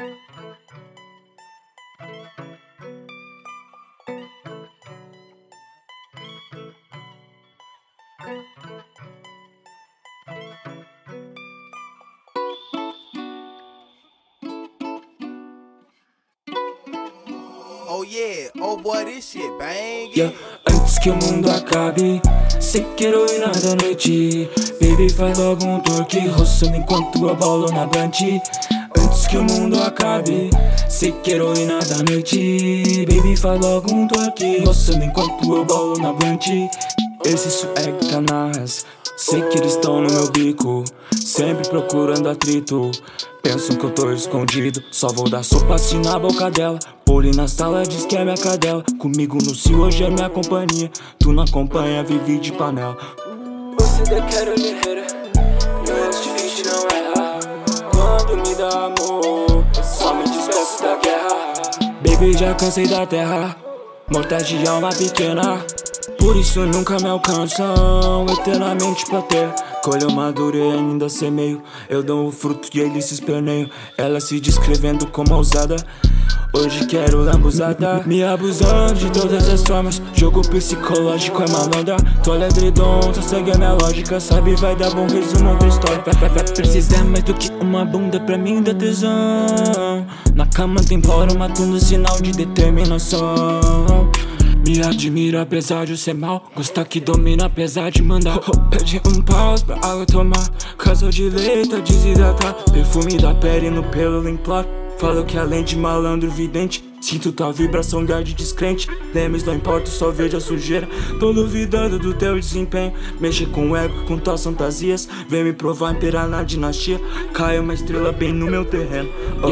Oh yeah, oh boy, this shit bang. Yeah. Antes que o mundo acabe, sem que heroína da noite. Baby, faz logo um twerk, roçando enquanto eu bolo na blunt. Antes que o mundo acabe, sei que heroína da noite. Baby, faz logo um twerk, roçando enquanto eu bolo na blunt. Esse swag tá nas, sei que eles tão no meu bico, sempre procurando atrito. Pensam que eu tô escondido, só vou dar sopa assim na boca dela. Pule na sala, diz que é minha cadela. Comigo no cio, hoje é minha companhia. Tu não acompanha, vive de panela. Você daquela guerreira, menos difícil não erra. Quando me dá amor, só me despeço da guerra. Baby, já cansei da terra, morta de alma pequena. Por isso nunca me alcançam, eternamente pra ter. Colho maduro e ainda semeio, eu dou o fruto e eles se esperneiam. Ela se descrevendo como ousada, hoje quero lambuzada. Me abusando de todas as formas, jogo psicológico é malandra. Tu olha edredom, tu segue a minha lógica, sabe vai dar bom resumo da história. Precisa mais do que uma bunda pra mim dar tesão. Na cama tem poro, matando sinal de determinação. Me admira apesar de eu ser mal, gosta que domina apesar de mandar. Pede um pause pra água tomar, casa de leite a desidratar. Perfume da pele no pelo limpar. Falo que além de malandro vidente, sinto tua vibração de ar de descrente. Lemes não importa, só vejo a sujeira. Tô duvidando do teu desempenho. Mexe com o ego, com tuas fantasias. Vem me provar, imperar na dinastia. Cai uma estrela bem no meu terreno.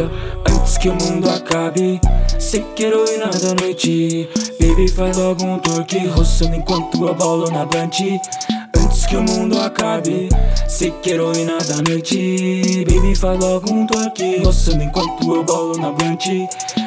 Antes que o mundo acabe, sei que heroína da noite. Baby, faz logo um twerk, roçando enquanto eu bolo na blunt. Antes que o mundo acabe, sei que heroína da noite. Baby, faz logo um twerk, roçando enquanto eu bolo na blunt.